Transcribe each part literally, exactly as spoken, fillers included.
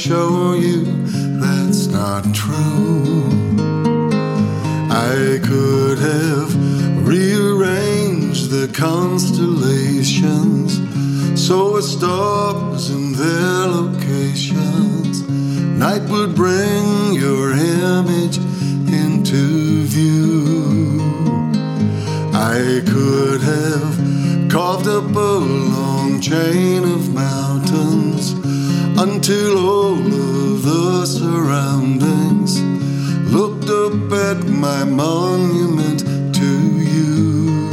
show you that's not true. I could have rearranged the constellations so with stars in their locations, night would bring your image into view. I could have carved up a long chain of mountains until all of the surroundings looked up at my monument to you.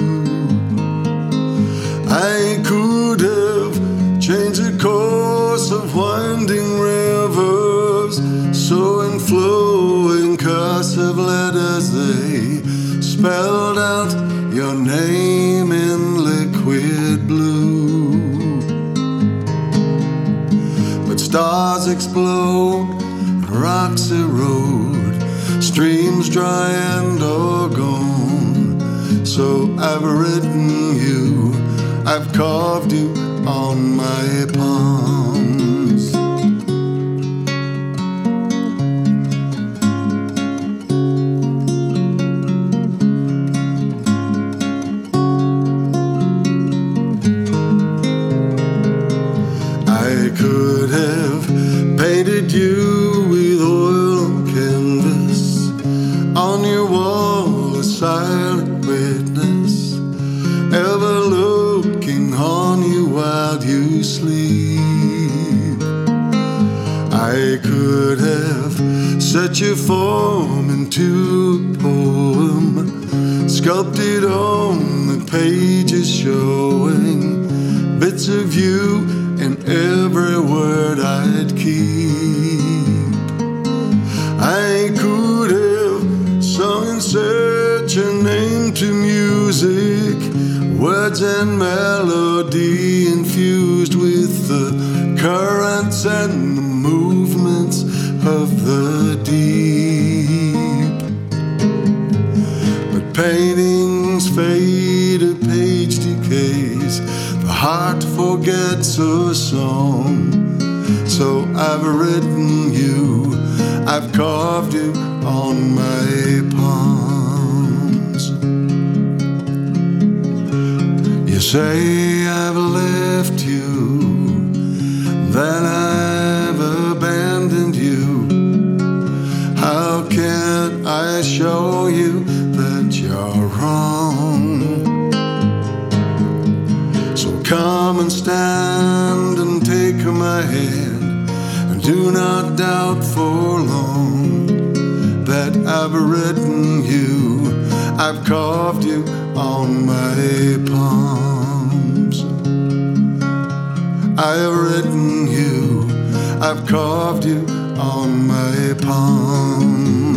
I could have changed the course of winding rivers, so in flowing cursive letters they spelled out your name in liquid blue. But stars explode, rocks erode, streams dry and are gone. So I've written you, I've carved you on my palms. I could have painted you with oil canvas on your wall, a silent witness, ever looking on you while you sleep. I could have set your form into a poem, sculpted on the pages, showing bits of you in every word I'd keep. I could have sung and set your name to music, words and melody infused with the currents and the movements of the deep. But paintings fade, a page decays, the heart forgets a song. So I've written you, I've carved you on my palms. You say I've left you, that I've abandoned you. How can I show you that you're wrong? So come and stand and take my hand, and do not doubt for long that I've written you, I've carved you on my palms. I've written you, I've carved you on my palms.